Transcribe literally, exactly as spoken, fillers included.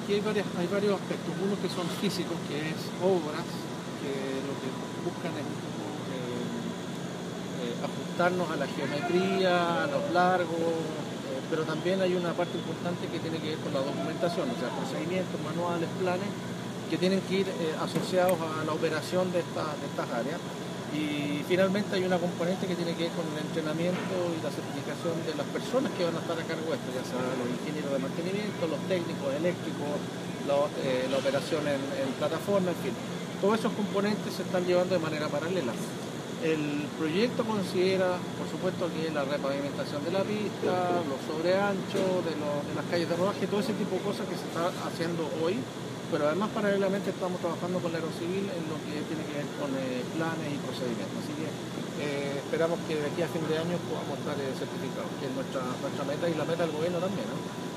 aquí hay, varias, hay varios aspectos. Uno que son físicos, que es obras, que lo que buscan es un poco eh, eh, ajustarnos a la geometría, a los largos, eh, pero también hay una parte importante que tiene que ver con la documentación, o sea, procedimientos, manuales, planes, que tienen que ir eh, asociados a la operación de, esta, de estas áreas. Y finalmente hay una componente que tiene que ver con el entrenamiento y la certificación de las personas que van a estar a cargo de esto, ya sea los ingenieros de mantenimiento, los técnicos eléctricos, lo, eh, la operación en, en plataforma, en fin. Todos esos componentes se están llevando de manera paralela. El proyecto considera, por supuesto, que la repavimentación de la pista, los sobreanchos de, lo, de las calles de rodaje, todo ese tipo de cosas que se está haciendo hoy, pero además paralelamente estamos trabajando con la Aerocivil en lo que tiene que ver con eh, planes y procedimientos. Así que eh, esperamos que de aquí a fin de año podamos estar eh, certificados, que es nuestra, nuestra meta y la meta del gobierno también, ¿no?